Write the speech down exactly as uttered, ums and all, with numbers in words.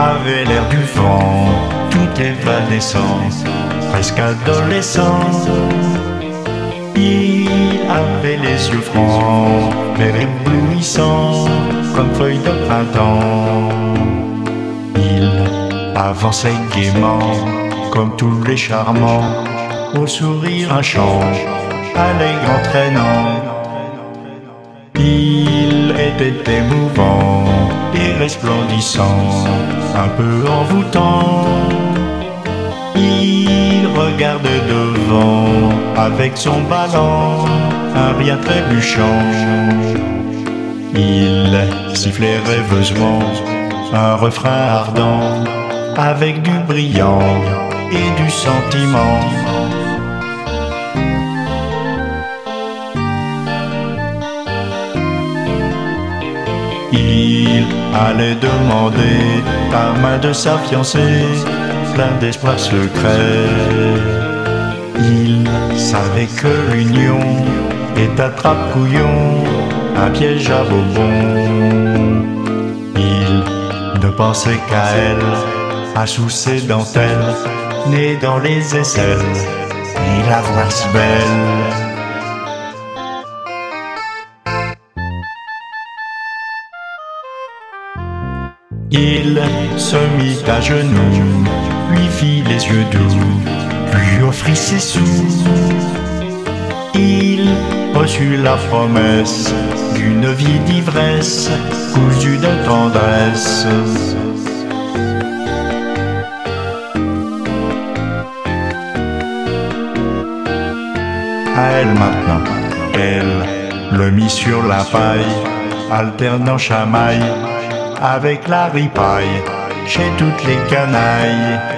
avait l'air du vent, tout évanescent, presque adolescent. Il avait les yeux francs, mais éblouissants, comme feuilles de printemps. Il avançait gaiement, comme tous les charmants, au sourire un chant, allègre entraînant. Il était émouvant et resplendissant, un peu envoûtant. Il regardait devant avec son ballon, un rien trébuchant. Il sifflait rêveusement un refrain ardent, avec du brillant et du sentiment. Il allait demander la main de sa fiancée, plein d'espoir secret. Il savait que l'union est attrape-couillon, un piège à bonbons. Il ne pensait qu'à elle, à sous ses dentelles, née dans les aisselles, et la voix si belle. Il se mit à genoux, lui fit les yeux doux, lui offrit ses sous. Il reçut la promesse d'une vie d'ivresse, cousue de tendresse. À elle maintenant, elle le mit sur la paille, alternant chamaille avec la ripaille chez toutes les canailles.